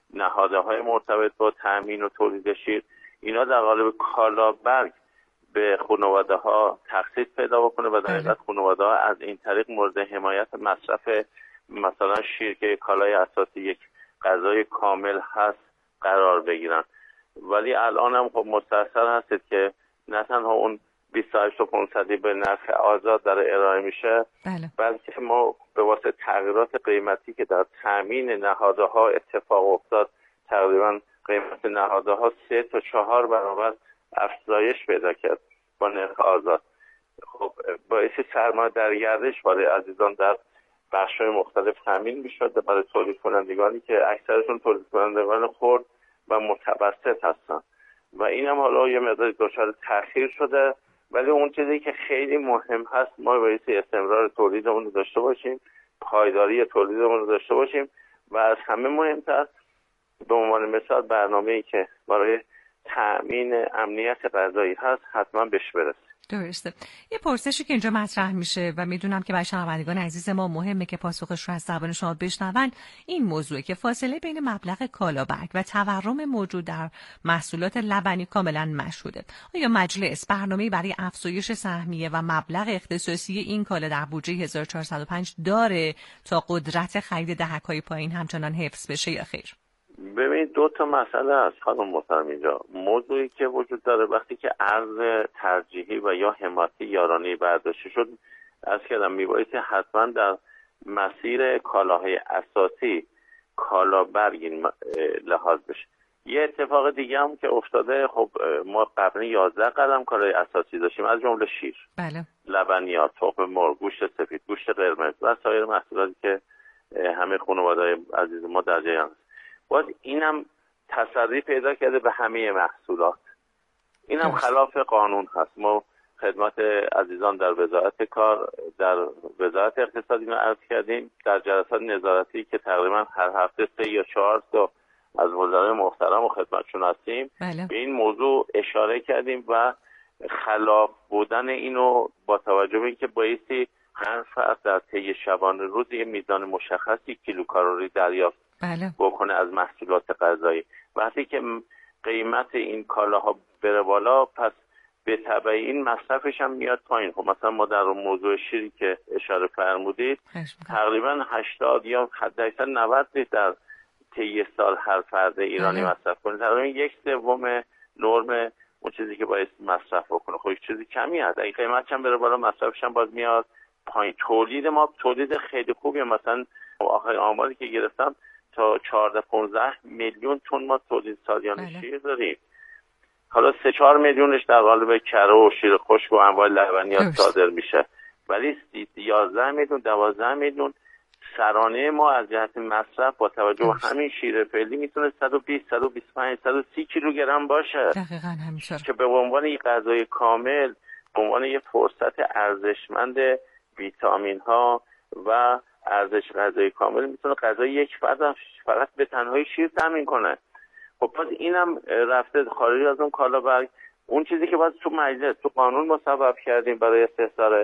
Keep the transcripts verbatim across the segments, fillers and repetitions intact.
نهادهای مرتبط با تامین و تولید شیر، اینا در قالب کالابرگ به خانواده ها تخصیص پیدا بکنه و در حقیقت خانواده ها از این طریق مورد حمایت مصرف مثلا شیر که کالای اساسی یک غذای کامل هست قرار بگیرن. ولی الان هم خب مستحصل هستید که نه تنها اون بیست و هشت و پانصد به نرخ آزاد در ارائه میشه، بله. بلکه ما به واسطه تغییرات قیمتی که در تامین نهادها اتفاق افتاد تقریبا قیمت نهادها سه تا چهار برابر افزایش پیدا کرد با نرخ آزاد. خب باعث سرمایه در گردش برای عزیزان در بخش‌های مختلف تامین میشد برای تولید کنندگانی که اکثرشون تولید کنندگان خرد و متوسط هستن و این هم حالا یه مقدار دچار تأخیر شده. ولی اون چیزی که خیلی مهم هست ما باید استمرار تولیدمون رو داشته باشیم، پایداری تولیدمون رو داشته باشیم و از همه مهمتر به عنوان مثال برنامه‌ای که برای تأمین امنیت غذایی هست حتما بهش برسیم. درسته. یه پرسشی که اینجا مطرح میشه و میدونم که برای شنوندگان عزیز ما مهمه که پاسخش رو از زبان شما بشنون، این موضوعه که فاصله بین مبلغ کالابرگ و تورم موجود در محصولات لبنی کاملا مشهوده. آیا مجلس برنامه‌ای برای افزایش سهمیه و مبلغ اختصاصی این کالا در بودجه هزار و چهارصد و پنج داره تا قدرت خرید دهک‌های پایین همچنان حفظ بشه یا خیر؟ ببینید دو تا مسئله هست خانم محترم. اینجا موضوعی که وجود داره وقتی که ارز ترجیحی و یا حمایتی یارانه‌ای برداشته شد، از کردم میبایستی حتما در مسیر کالاهای اساسی کالابرگ لحاظ بشه. یه اتفاق دیگه هم که افتاده، خب ما قبلا یازده قدم کالای اساسی داشتیم از جمله شیر، بله، لبنیات، تخم مرغ، گوشت سفید، گوشت قرمز و سایر محصولاتی که همه خانواده‌های عزیز ما در جریان. باز اینم تصدی پیدا کرده به همه محصولات. اینم خلاف قانون هست. ما خدمت عزیزان در وزارت کار، در وزارت اقتصاد اینو عرض کردیم، در جلسات نظارتی که تقریبا هر هفته سه یا چهار تا از وزرای محترم و خدمتشون هستیم، بله. به این موضوع اشاره کردیم و خلاف بودن اینو با توجه به اینکه بایستی هر فرد در طی شبانه روز یه میزان مشخصی کیلوکالری دریافت بله. بکنه از محصولات غذایی. وقتی که قیمت این کالاها بره بالا، پس به تبع این مصرفش هم میاد پایین. خب مثلا ما در موضوع شیری که اشاره فرمودید تقریبا هشتاد یا حداکثر نود لیتر در طی سال هر فرد ایرانی بله. مصرف کنه. تقریبا یک سوم نرم اون چیزی که باید مصرف بکنه. خب چیزی کمی هست. اگه قیمتش هم بره بالا مصرفش هم باز میاد پایین. تولید ما تولید خیلی خوبیه. مثلا آخر آماری که گرفتم تا چهارده پانزده میلیون تن ما تولید سالیانه بله. شیر داریم. حالا سه چهار میلیونش در قالب کره و شیر خشک و انواع لبنیات صادر میشه، ولی یازده میلیون دوازده میلیون سرانه ما از جهت مصرف با توجه به همین شیر فعلی میتونه صد و بیست صد و بیست و پنج صد و سی کیلوگرم باشه. دقیقاً همینطور که به عنوان یک غذای کامل، به عنوان یک فرصت ارزشمند ویتامین ها و ارزش غذایی کامل میتونه غذای یک فرد فقط به تنهایی شیر تامین کنه. خب پس اینم رفته خارج از اون کالابرگ. اون چیزی که باز تو مجلس تو قانون مصوب کردیم برای استحضار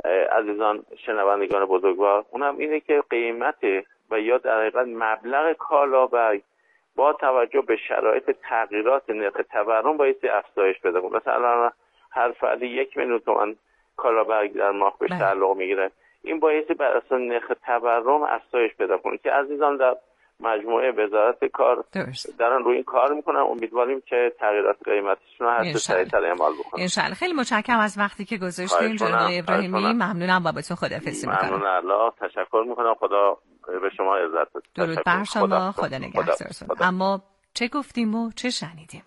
عزیزان شنوندگان بزرگوار، اونم اینه که قیمت و یا در حقیقت مبلغ کالابرگ با توجه به شرایط تغییرات نرخ تورم بایستی افزایش پیدا کنه. مثلا هر فردی یک میلیون تومان کالابرگ در ماه بهش تعلق میگیره. این بایستی بر اساس نرخ تورم افزایش پیدا کنه که عزیزان در مجموعه وزارت کار درست. دارن روی این کار میکنن. امیدواریم که تغییرات قیمتشون رو هر چه سریعتر اعمال بکنن. ان شاءالله. خیلی متشکرم از وقتی که گذاشتین جناب ابراهیمی. ممنونم. بابتون خداحافظی میکنم. ممنون الله. تشکر میکنم. خدا به شما عزت بده. درود بر شما. خدا نگهدارتون. اما چه گفتیم و چه شنیدیم؟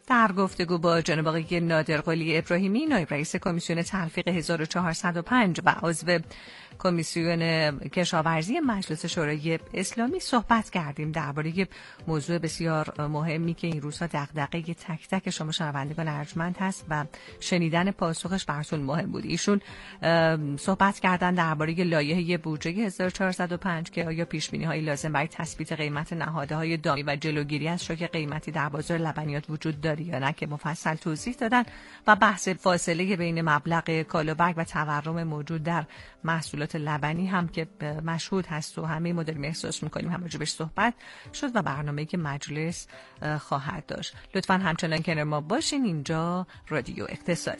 در گفتگو با جناب آقای نادر قلی ابراهیمی، نایب رئیس کمیسیون تلفیق هزار و چهارصد و پنج و عضو کمیسیون کشاورزی مجلس شورای اسلامی صحبت کردیم درباره موضوع بسیار مهمی که این روزها دغدغه تک تک شما شنوندگان ارجمند هست و شنیدن پاسخش براتون مهم بود. ایشون صحبت کردن درباره لایحه بودجه هزار و چهارصد و پنج که آیا پیش‌بینی‌های لازم برای تثبیت قیمت نهادهای دامی و جلوگیری از شوک قیمتی در بازار لبنیات وجود داره یا نه که مفصل توضیح دادن و بحث فاصله بین مبلغ کالابرگ و تورم موجود در محصولات لبنی هم که مشهود هست و همه ما داریم احساس می‌کنیم هم راجعش صحبت شد و برنامه‌ای که مجلس خواهد داشت. لطفاً همچنان کنار ما باشین. اینجا رادیو اقتصاده.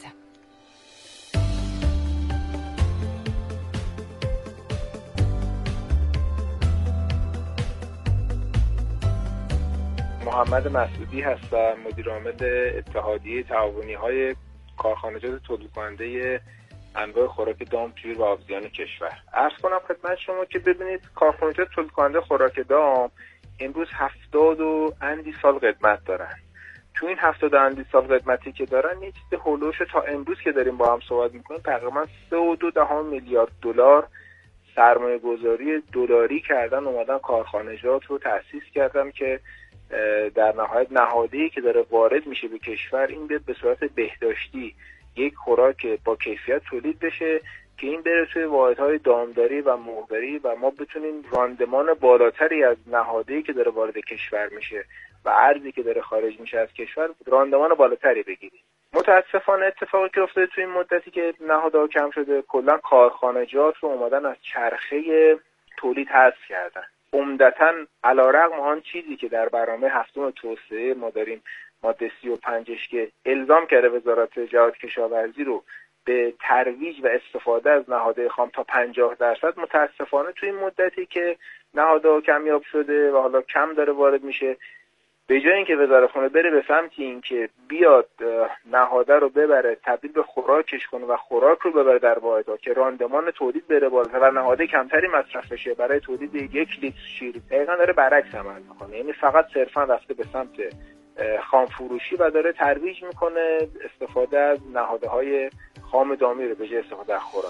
محمد مسعودی هستم، مدیر عامل اتحادیه تعاونی‌های کارخانجات تولید کننده انواع خوراک دام، شیر و آبزیان کشور. عرض کنم خدمت شما که ببینید کارخانجات تولید کننده خوراک دام امروز هفتاد و اندی سال قدمت دارن. تو این هفتاد و اندی سال قدمتی که دارن یه چیز هولوش تا امروز که داریم با هم صحبت میکنیم تقریبا سه و دو دهم میلیارد دلار سرمایه گذاری دلاری کردن، اومدن کارخانجات رو تأسیس کردن که در نهایت نهاده‌ای که داره وارد میشه به کشور این بیاد به صورت بهداشتی یک خوراک با کیفیت تولید بشه که این بره توی واحدهای دامداری و مرغداری و ما بتونیم راندمان بالاتری از نهاده‌ای که داره وارد کشور میشه و ارزی که داره خارج میشه از کشور راندمان بالاتری بگیریم. متاسفانه اتفاقی که افتاده توی این مدتی که نهادها کم شده کلا کارخانجات رو اومدن از چرخه تولید حذف کردن. عمدتاً علیرغم آن چیزی که در برنامه هفتم توسعه ما داریم ماده سی و پنجش که الزام کرده وزارت جهاد کشاورزی رو به ترویج و استفاده از نهادهای خام تا پنجاه درصد، متاسفانه توی این مدتی که نهادها کمیاب شده و حالا کم داره وارد میشه، به جای اینکه وزارتخونه بره به سمت اینکه بیاد نهاده رو ببره تبدیل به خوراکش کنه و خوراک رو ببره در واحدها که راندمان تولید بره بالا و نهاده کمتری مصرف بشه برای تولید یک لیتر شیر، دقیقاً داره برعکس عمل میکنه. یعنی فقط صرفا رفته به سمت خام فروشی و داره ترویج میکنه استفاده از نهادهای خام دامی رو به جای استفاده از خوراک.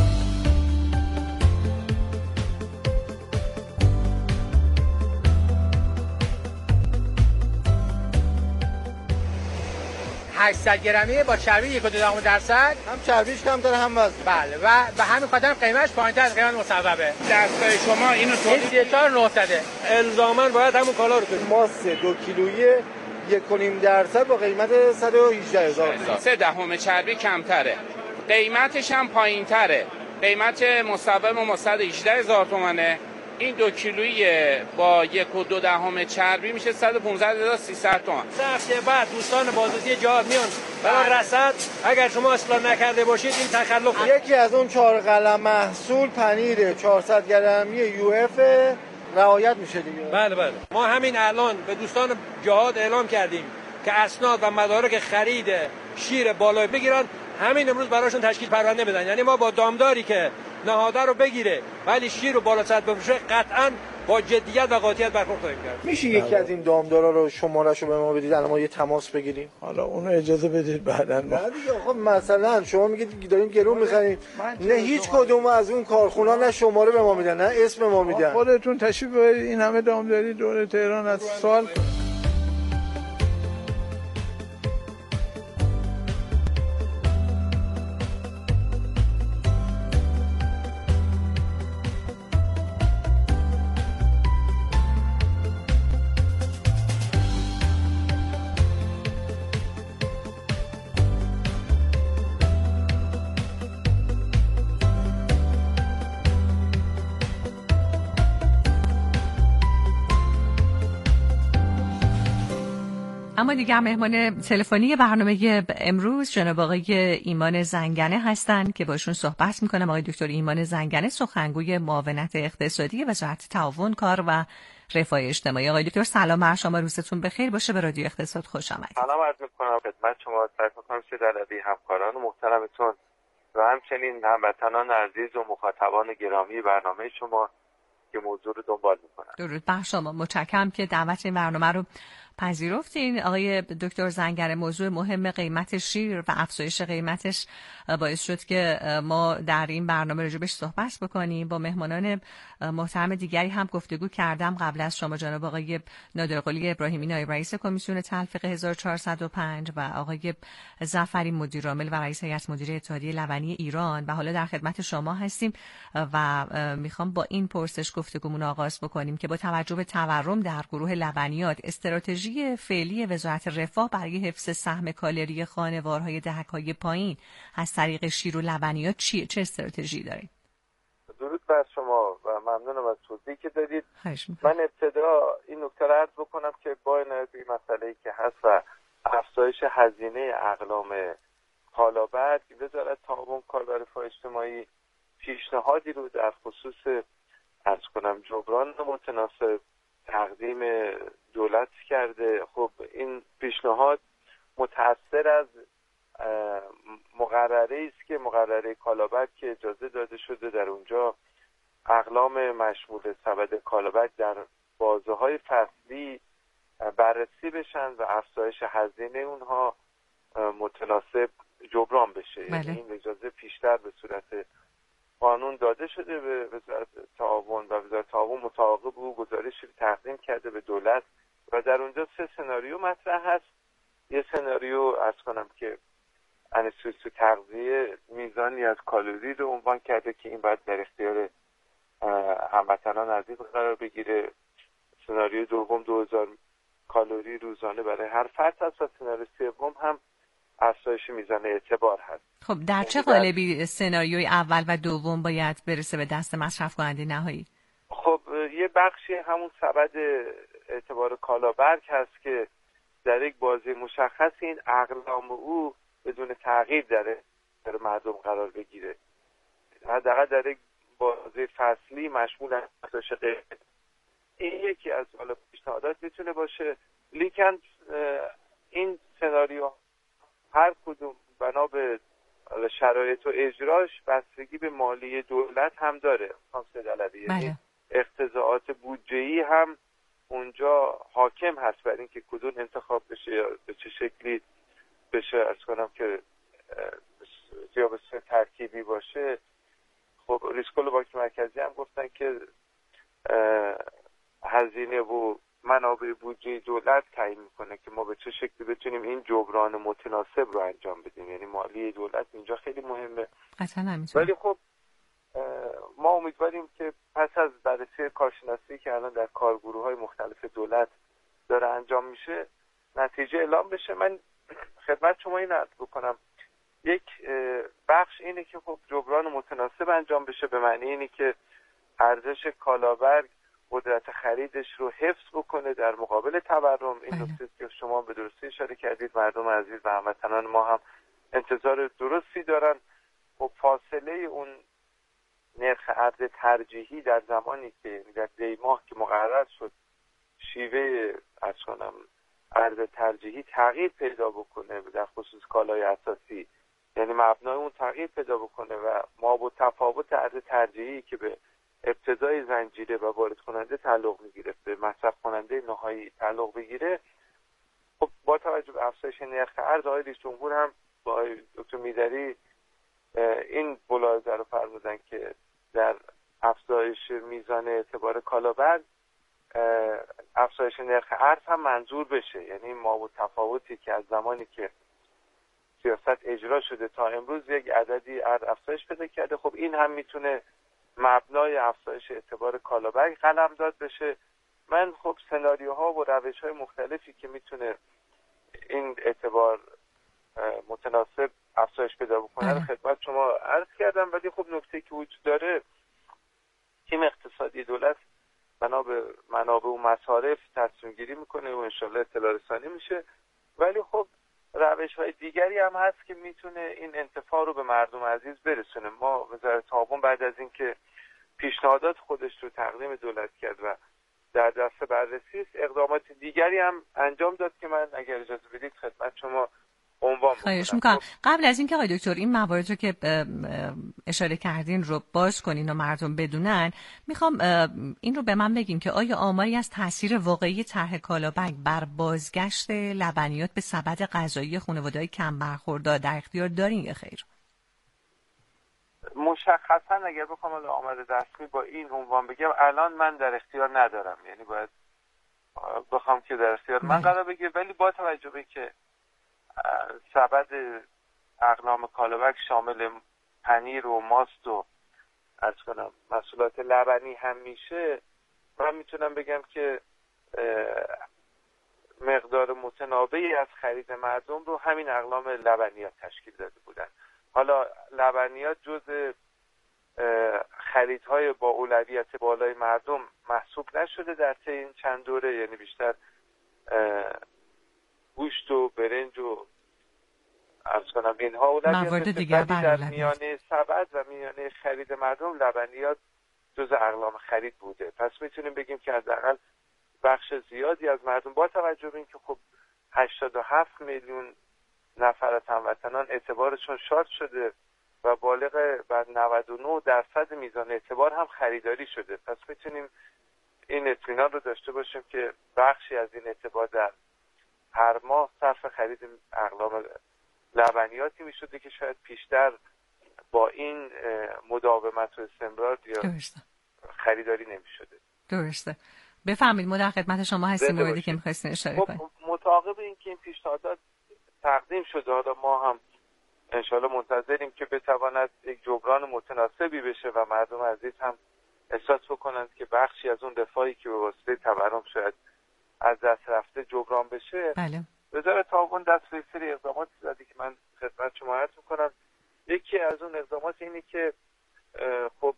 هشتصد گرمی با چربی یک و دو دهم درصد، هم چربیش کمتره هم وزن. بله و به همین خاطر قیمتش پایین‌تر از قیمت مصوبه. دستگاه شما اینو تولید سی و چهار هزار و نهصد الزاماً باید همون کالا رو کنیم. ماست دو کیلویی یک و نیم درصد با قیمت صد و هجده هزار. سه دهم چربی کمتره. قیمتش هم پایین‌تره. قیمت مصوبه ما صد و هجده هزار تومانه. این دو کیلویی با یک و دو دهم چربی میشه صد و پانزده هزار و سیصد تومان. سه هفته بعد دوستان بازرسی جهاد میان برای رصد، اگر شما اصلاح نکرده باشید این تخلف. یکی از اون چهار قلم محصول پنیر چهارصد گرمی یو اف رعایت میشه دیگه. بله بله. ما همین الان به دوستان جهاد اعلام کردیم که اسناد و مدارک خرید شیر بالای بگیرن، همین امروز براشون تشکیل پرونده بدن. یعنی ما با دامداری که نهاده رو بگیره ولی شیر رو بالا سطح بفروشه قطعاً با جدیت و قاطعیت برخورد خواهیم کرد. میشه یکی از این دامدارا رو شماره‌شو به ما بدید الان ما یه تماس بگیریم؟ حالا اونو اجازه بدید بعداً. نه دیگه خب مثلا شما میگید داریم گرون می‌خریم، نه هیچ کدوم از اون کارخونا نه شماره به ما میدن نه اسم ما میدن. خودتون تشریف ببرید این همه دامداری دور تهران از سوال اما دیگر مهمان تلفنی برنامه امروز جناب آقای ایمان زنگنه هستند که باشون صحبت میکنم. آقای دکتر ایمان زنگنه سخنگوی معاونت اقتصادی وزارت تعاون کار و رفاه اجتماعی. آقای دکتر سلام بر شما، روزتون بخیر باشه. به رادیو اقتصاد خوش آمدید. سلام عرض میکنم خدمت شما، سعی میکنم که عددی همکاران محترمتون و همچنین هموطنان عزیز و مخاطبان گرامی برنامه شما که موضوع رو دنبال میکنن. درود بر شما، متشکرم که دعوت این برنامه رو پذیرفتین. آقای دکتر زنگر، موضوع مهم قیمت شیر و افزایش قیمتش باعث شد که ما در این برنامه راجبش صحبت بکنیم. با مهمانان محترم دیگری هم گفتگو کردم قبل از شما، جناب آقای نادرقلی ابراهیمی نایب رئیس کمیسیون تلفیق هزار و چهارصد و پنج و آقای ظفری مدیر عامل و رئیس هیئت مدیره اتحادیه لبنی ایران، و حالا در خدمت شما هستیم و میخوام با این پرسش گفتگومون آغاز بکنیم که با توجه به تورم در گروه لبنیات، استراتژی فعلی وزارت رفاه برای حفظ سهم کالری خانوارهای دهک‌های پایین از طریق شیر و لبنیات چیه؟ چه استراتژی دارید؟ درود بر شما و ممنونم از توضیحی که دادید. من ابتدا این نکته رو عرض بکنم که با عنایت به مسئله‌ای که هست و افزایش هزینه اقلام کالابرگ، وزارت تعاون کار و رفاه اجتماعی پیشنهادی رو در خصوص عرض کنم جبران متناسب تقدیم دولت کرده. خب این پیشنهاد متأثر از مقرره است که مقرره کالابرگ که اجازه داده شده در اونجا اقلام مشمول سبد کالابرگ در بازه‌های فصلی بررسی بشن و افزایش هزینه اونها متناسب جبران بشه. بله. یعنی این اجازه پیشتر به صورت قانون داده شده به وزارت تعاون و وزارت تعاون مطابق او گزارشی تقدیم کرده به دولت و در اونجا سه سناریو مطرح هست. یه سناریو عرض کنم که انستیتوت تغذیه میزانی از کالری رو عنوان کرده که این باید در اختیار هموطنان عزیز قرار بگیره. سناریو دوم دو هزار کالری روزانه برای هر فرد هست و سناریو سوم هم افزایش میزان اعتبار هست. خب در چه قالبی سناریوی اول و دوم باید برسه به دست مصرف کننده نهایی؟ خب یه بخشی همون سبد اعتبار کالابرگ هست که در یک بازه مشخص این اقلام او بدون تغییر در در مردم قرار بگیره. حداقل در یک بازه فصلی مشمول از افزایش قیمت. این یکی از حالا پیشنهادات میتونه باشه، لیکن این سناریو هر کدوم بنا به شرایط و اجراش بستگی به مالی دولت هم داره. یعنی اقتضاعات بودجه‌ای هم اونجا حاکم هست بر این که کدوم انتخاب بشه یا به چه شکلی بشه ارز کنم که یا به صورت ترکیبی باشه. خب ریسکول بانک مرکزی هم گفتن که هزینه و منابع بودجه دولت تعیین میکنه که ما به چه شکلی بتونیم این جبران متناسب رو انجام بدیم. یعنی مالی دولت اینجا خیلی مهمه. ولی خب ما امیدواریم که پس از بررسی کارشناسی که الان در کارگروه‌های مختلف دولت داره انجام میشه نتیجه اعلام بشه. من خدمت شما این عرض بکنم، یک بخش اینه که خب جبران متناسب انجام بشه به معنی اینی که ارزش کالابرگ قدرت خریدش رو حفظ بکنه در مقابل تورم. این نکته که شما به درستی اشاره کردید، مردم عزیز و هموطنان ما هم انتظار درستی دارن. خب فاصله اون نرخ ارز ترجیحی در زمانی که در دی ماه که مقرر شد شیوه از کنم ارز ترجیحی تغییر پیدا بکنه در خصوص کالای اساسی، یعنی مبنای اون تغییر پیدا بکنه و ما با تفاوت ارز ترجیحی که به ابتدای زنجیره و وارد کننده تعلق میگیره به مصرف کننده نهایی تعلق بگیره. خب با توجه به افزایش نرخ ارز آقای رئیس جمهور هم با آقای دکتر میدری این ملاحظه رو فرمودن که در افزایش میزان اعتبار کالابرگ افزایش نرخ ارز هم منظور بشه. یعنی ما با تفاوتی که از زمانی که سیاست اجرا شده تا امروز یک عددی ارز افزایش پیدا کرده، خب این هم میتونه مبنای افزایش اعتبار کالابرگ قلمداد بشه. من خب سناریوها و روش‌های مختلفی که میتونه این اعتبار متناسب افزایش پیدا بکنه رو خدمت شما عرض کردم. ولی خب نکته که وجود داره، تیم اقتصادی دولت بنا به منابع و مصارف تصمیم گیری میکنه و انشالله اطلاع رسانی میشه. ولی خب روش‌های دیگری هم هست که میتونه این انتفاع رو به مردم عزیز برسونه. ما وزارت تعاون بعد از اینکه پیشنهادات خودش رو تقدیم دولت کرد و در دست بررسی است، اقدامات دیگری هم انجام داد که من اگر اجازه بدید خدمت شما عنوان خواهش میکنم. قبل از اینکه آقای دکتر این موارد رو که اشاره کردین رو باز کنین و مردم بدونن، میخوام این رو به من بگین که آیا آماری از تاثیر واقعی طرح کالابک بر بازگشت لبنیات به سبد غذایی خانواده‌های کم برخوردار در اختیار دارین یا خیر؟ مشخصا اگر بخوام آمار رسمی با این عنوان بگم الان من در اختیار ندارم، یعنی باید بخوام که در اختیار من قرار بگیره، ولی با توجه به که سبد اقلام کالابک شامل پنیر و ماست و از کنم محصولات لبنی هم میشه، من میتونم بگم که مقدار متناوبی از خرید مردم رو همین اقلام لبنیات تشکیل داده بودن. حالا لبنیات جز خریدهای با اولویت بالای مردم محسوب نشده در طی این چند دوره، یعنی بیشتر گوشت و برنج و عرض کنم اینها اولویت دیگر در میانه سبد و میانه خرید مردم لبنیات جز اقلام خرید بوده. پس میتونیم بگیم که حداقل بخش زیادی از مردم با توجه به اینکه خب هشتاد و هفت میلیون نفر از هموطنان اعتبارشون شارژ شده و بالغ بر نود و نه درصد میزان اعتبار هم خریداری شده، پس میتونیم این اطمینان رو داشته باشیم که بخشی از این اعتبار در هر ماه صرف خرید اقلام لبنیاتی میشده که شاید پیشتر با این مداومت و استمرار یا درسته. خریداری نمیشده. درسته. بفهمید ما در خدمت شما هستیم. موردی که می‌خواستین اشاره خب کنید. مطابق اینکه این پیشنهادات تقدیم شده، حالا ما هم انشالله منتظریم که بتواند یک جبران متناسبی بشه و مردم عزیز هم احساس بکنند که بخشی از اون رفاهی که به واسطه تورم شاید از دست رفته جبران بشه. بله. وزارت تعاون دست به سری اقدامات زده که من خدمت شما عرض می‌کنم. یکی از اون اقدامات اینه که خب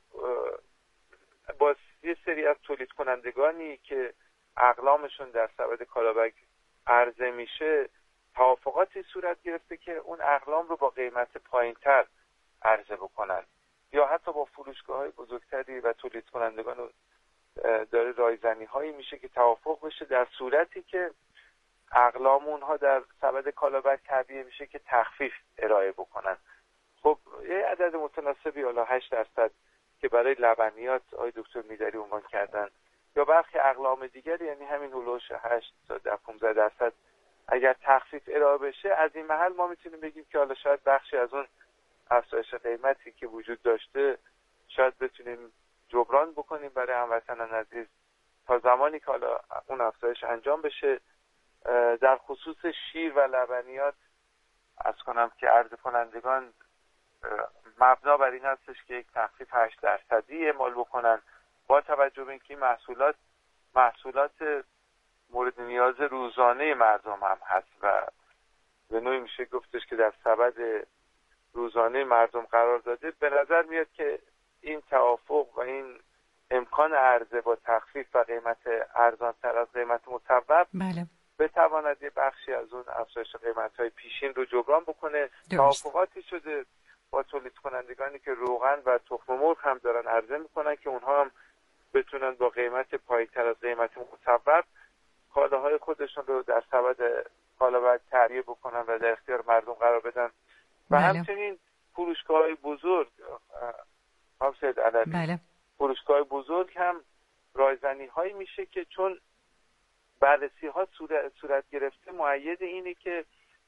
با یه سری از تولید کنندگانی که اقلامشون در سبد کالابک عرضه میشه توافقاتی صورت گرفته که اون اقلام رو با قیمت پایینتر عرضه بکنن، یا حتی با فروشگاه‌های بزرگتری و تولید کنندگان داره رایزنی هایی میشه که توافق بشه در صورتی که اقلام اونها در سبد کالابک تعبیه میشه که تخفیف ارائه بکنن. خب یه عدد متناسبی، حالا هشت درصد که برای لبنیات آقای دکتر میدری عنوان کردن، یا برخی اقلام دیگر، یعنی همین هولوش هشت تا پانزده درصد اگر تخفیف ارائه بشه، از این محل ما میتونیم بگیم که حالا شاید بخشی از اون افزایش قیمتی که وجود داشته شاید بتونیم جبران بکنیم برای هموطنان عزیز تا زمانی که حالا اون افزایش انجام بشه. در خصوص شیر و لبنیات عرض کنم که عرضه کنندگان مبنا بر این هستش که یک تخفیف هشت درصدی اعمال بکنن، با توجه به اینکه محصولات محصولات مورد نیاز روزانه مردم هم هست و به نوعی میشه گفتش که در سبد روزانه مردم قرار داده. به نظر میاد که این توافق و این امکان عرضه با تخفیف و قیمت ارزان‌تر از قیمت مصوب بله. بتواند یه بخشی از اون افزایش قیمت‌های پیشین رو جبران بکنه. توافقاتی شده با تولید کنندگانی که روغن و تخم مرغ هم دارن عرضه میکنن که اونها هم بتونن با قیمت پایین‌تر از قیمت مصوب کالاهای خودشون رو در سبد کالابک تعبیه بکنن و در اختیار مردم قرار بدن. و بله. همچنین فروشگاه‌های بزرگ حافظ علوی بله. فروشگاه‌های بزرگ هم رایزنی هایی میشه که چون بررسی ها صورت, صورت گرفته مؤید اینه که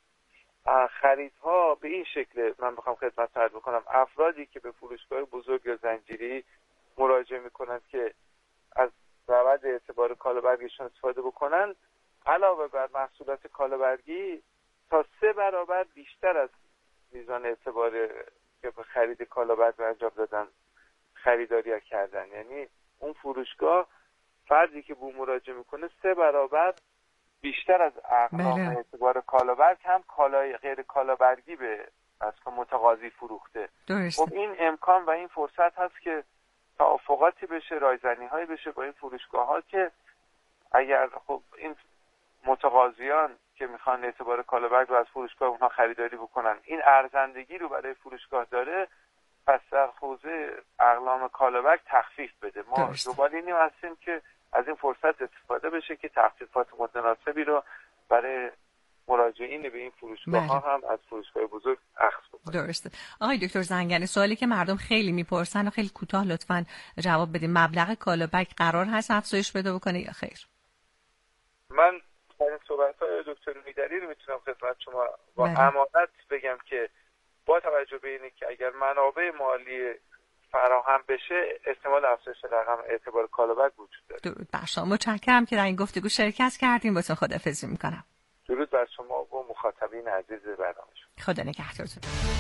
خریدها به این شکل، من بخوام خدمت عرض بکنم، افرادی که به فروشگاه بزرگ یا زنجیری مراجعه میکنند که از سبد اعتبار کالابرگیشون استفاده بکنن، علاوه بر محصولات کالابرگی تا سه برابر بیشتر از میزان اعتبار که به خرید کالابرگ انجام دادن خریداری کردن. یعنی اون فروشگاه فردی که به مراجعه میکنه سه برابر بیشتر از اقلام اعتبار کالابرگ هم کالای غیر کالابرگی به اصلا متقاضی فروخته. خب این امکان و این فرصت هست که توافقاتی بشه، رایزنی هایی بشه با این فروشگاه ها که اگر خب این متقاضیان که میخوان اعتبار کالابرگ رو از فروشگاه اونها خریداری بکنن این ارزندگی رو برای فروشگاه داره، پس در حوزه اقلام کالابرگ تخفیف بده. ما دنبال اینیم هستیم که از این فرصت استفاده بشه که تخفیفات متناسبی رو برای مراجعین به این فروشگاه ها هم از فروشگاه بزرگ اخذ بکنن. درسته. آقای دکتر زنگنه، سوالی که مردم خیلی میپرسن و خیلی کوتاه لطفاً جواب بدید، مبلغ کالابک قرار هست افزایش پیدا بکنه یا خیر؟ من این صحبت‌های دکتر میدری رو میتونم خدمت شما با امانت بگم که با توجه به اینه که اگر منابع مالی فراهم بشه احتمال افزایش رقم اعتبار کالابک وجود داره. درود بر شما، متشکرم که در این گفتگو شرکت کردیم. باتون خداحافظی میکنم. درود بر شما و مخاطبین عزیز برنامه شما. خدا نگهدارتون.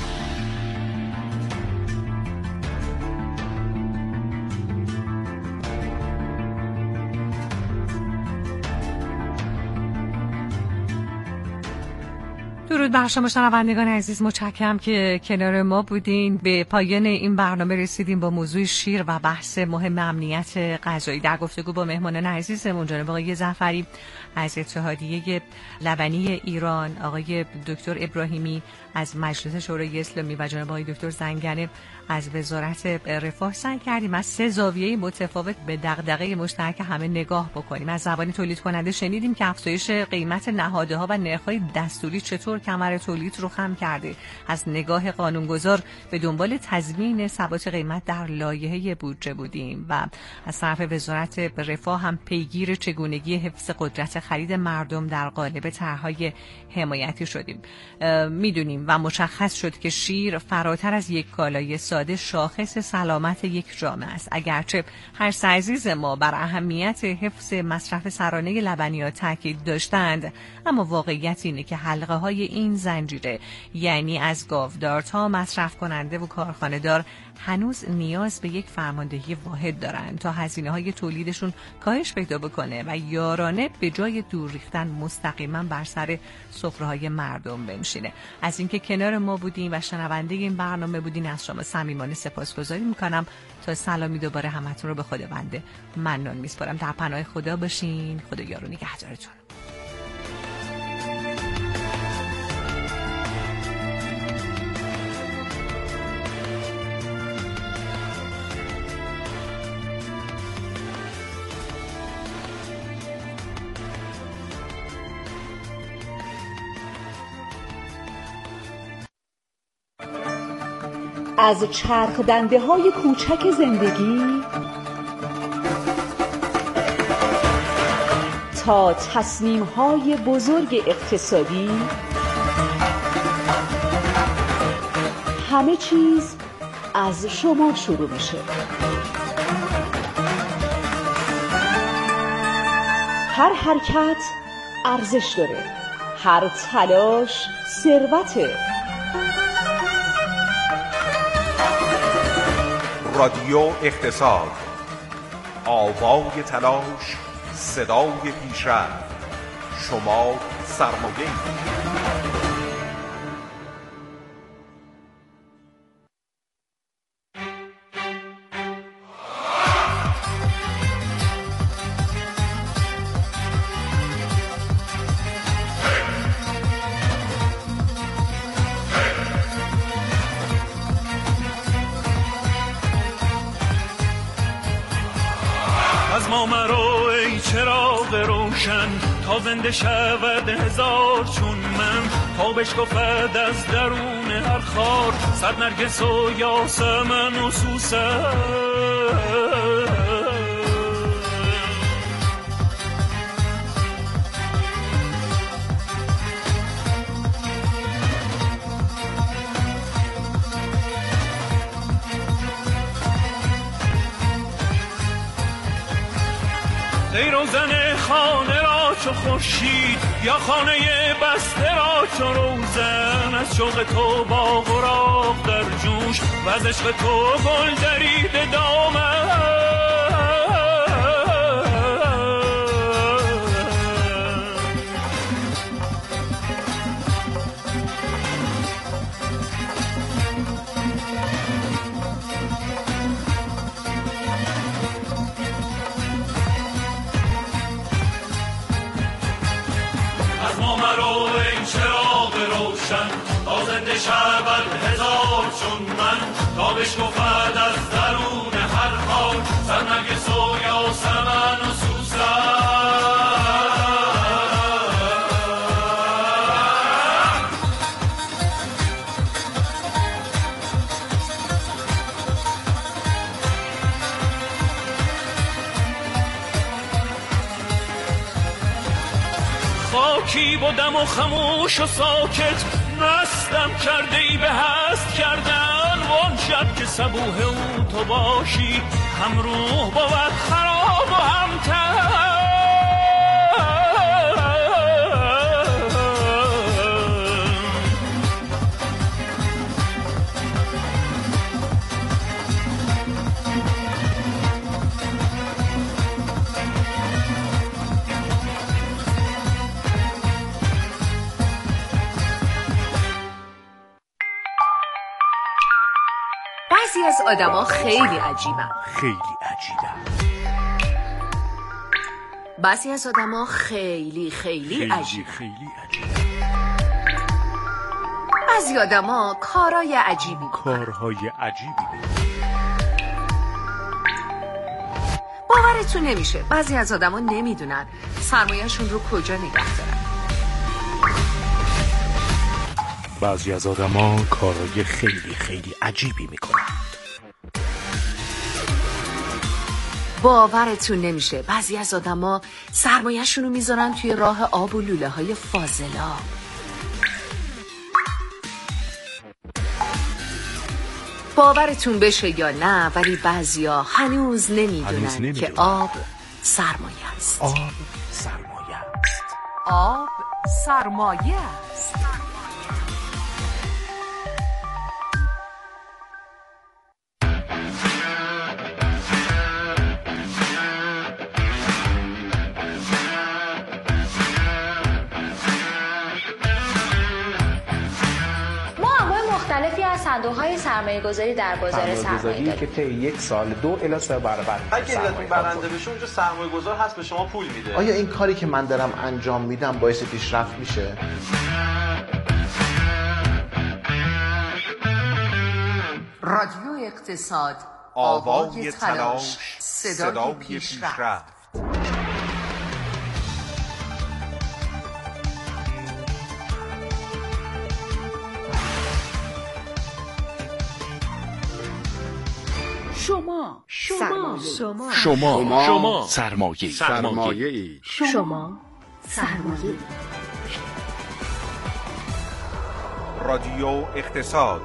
درود بر شما شنوندگان عزیز، متشکرم که کنار ما بودین. به پایان این برنامه رسیدیم با موضوع شیر و بحث مهم امنیت غذایی در گفتگو با مهمانان عزیزمون، جناب آقای ظفری از اتحادیه لبنی ایران، آقای دکتر ابراهیمی از مجلس شورای اسلامی و جناب آقای دکتر زنگنه از وزارت رفاه. سعی کردیم از سه زاویه متفاوت به دغدغه مشترک همه نگاه بکنیم. از زبان تولید کننده شنیدیم که افزایش قیمت نهادها و نرخ‌های دستوری چطور کمر تولید رو خم کرده. از نگاه قانونگذار به دنبال تضمین ثبات قیمت در لایحه بودجه بودیم و از طرف وزارت رفاه هم پیگیر چگونگی حفظ قدرت خرید مردم در قالب طرح‌های حمایتی شدیم. میدونیم و مشخص شد که شیر فراتر از یک کالای ساده شاخص سلامت یک جامعه است. اگرچه هر سه عزیز ما بر اهمیت حفظ مصرف سرانه لبنیات تاکید داشتند، اما واقعیت اینه که حلقه های این زنجیره، یعنی از گاودار تا مصرف کننده و کارخانه دار، هنوز نیاز به یک فرماندهی واحد دارند تا هزینه های تولیدشون کاهش پیدا بکنه و یارانه به جای دور ریختن مستقیما بر سر سفره‌های مردم بنشینه. از اینکه کنار ما بودین و شنونده این برنامه بودین از شما صمیمانه سپاسگزاری میکنم. تا سلامی دوباره همتون رو به خداوند منان میسپارم. در پناه خدا باشین. خدا یار و نگهدارتون. از چرخ دنده های کوچک زندگی تا تصمیم های بزرگ اقتصادی، همه چیز از شما شروع میشه. هر حرکت ارزش داره، هر تلاش ثروته. رادیو اقتصاد، آوای تلاش، صدای پیشرفت، شما سرمایه‌اید. تا زنده شود هزار چون من، تا بشکفد از درون هر خار صد نرگس و یاسمن و سوسن. ای روزن خانه را چو خورشید، یا خانه بسته را چو روزن، از شوق تو باغ و راغ در جوش و از عشق تو گل درید دامن. شبت هزار چون من، تا بشکفد از درون هر خار سرنرگس و یاسمن و سوسن. خاکی بودم و خموش و ساکت، مستم کرده ای به هست کردن. وان شب که صبوح او تو باشی، هم روح بود خراب و هم تن. بعضی از آدما خیلی عجیبن. خیلی عجیبن. بعضی از آدما خیلی خیلی عجیبن. خیلی عجیبن. بعضی آدما کارهای عجیبی کارهای عجیبی باورتون نمیشه بعضی از آدما نمیدونن سرمایه‌شون رو کجا نگه دارن. بعضی از آدما کارهای خیلی خیلی عجیبی میکنن. باورتون نمیشه بعضی از آدما سرمایه‌شون رو میذارن توی راه آب و لوله های فاضلاب. باورتون بشه یا نه، ولی بعضیا هنوز نمیدونن که آب سرمایه است. آب سرمایه است. آب سرمایه است. صندوق‌های سرمایه‌گذاری در بازار سرمایه‌گذاری که طی یک سال دو الی سه برابر اگه علتون برنده بشه اونجا سرمایه‌گذار هست به شما پول میده. آیا این کاری که من دارم انجام میدم باعث پیشرفت میشه؟ رادیو اقتصاد، آوای تلاش، صدای پیشرفت. شما شما شما شما شما سرمایه سرمایه شما سرمایه. رادیو اقتصاد.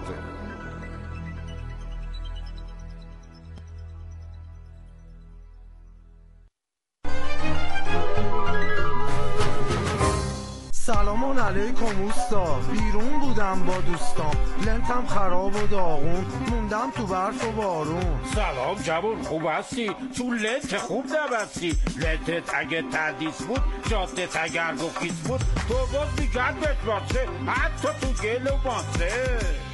سلام علیکم اوستا، بیرون بودم با دوستام، لنتم خراب و داغون، موندم تو برف و بارون. سلام جوون، خوب هستی؟ تو لنت خوب نبستی. لنتت اگه تردیس بود، جادت اگر گفیس بود، تو باز میگرد بهت باسه، حتی تو گل و باسه.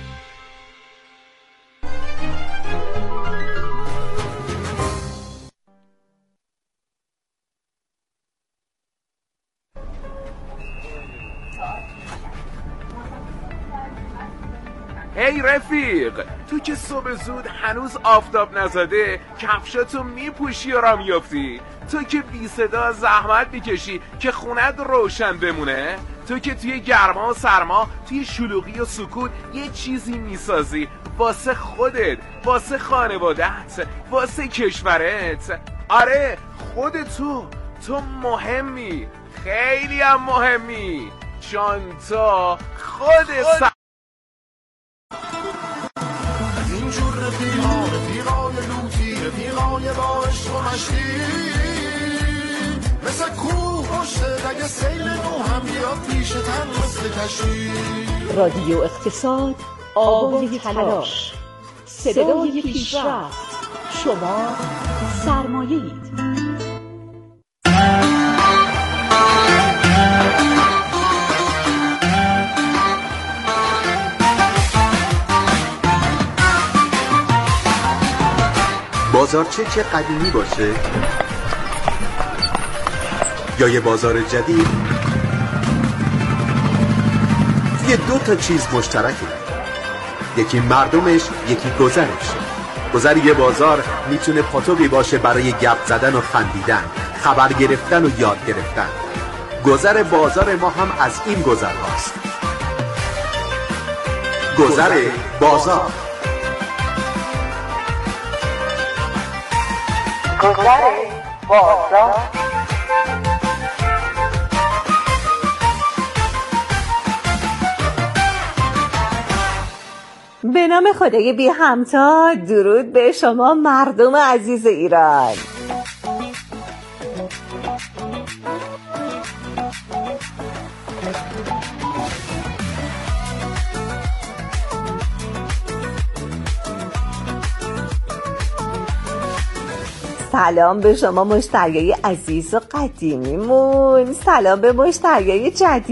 هی رفیق، تو که صبح زود هنوز آفتاب نزده کفشاتو میپوشی و را میافتی. تو که بی صدا زحمت میکشی که خونت روشن بمونه. تو که توی گرما و سرما، توی شلوغی و سکوت یه چیزی میسازی واسه خودت، واسه خانوادت، واسه کشورت. آره خود تو تو مهمی، خیلی هم مهمی، چون تو خود س... اینجور رفیقا رفیقای لوتی، رفیقای با عشق و مشتی، مثل کوه پشت اگه سیل نو هم بیاد پیش تن مثل کشتی. رادیو اقتصاد، آوای تلاش، صدای پیشرفت. شما سرمایه اید. بازارچه چه قدیمی باشه یا یه بازار جدید، یه دو تا چیز مشترکه، یکی مردمش، یکی گذرش. گذر یه بازار میتونه پاتوقی باشه برای گپ زدن و خندیدن، خبر گرفتن و یاد گرفتن. گذر بازار ما هم از این گذر هاست. گذر بازار. گذر بازار. به نام خدای بی همتا، درود به شما مردم عزیز ایران. سلام به شما مشتریای عزیز و قدیمیمون، سلام به مشتریای جدید.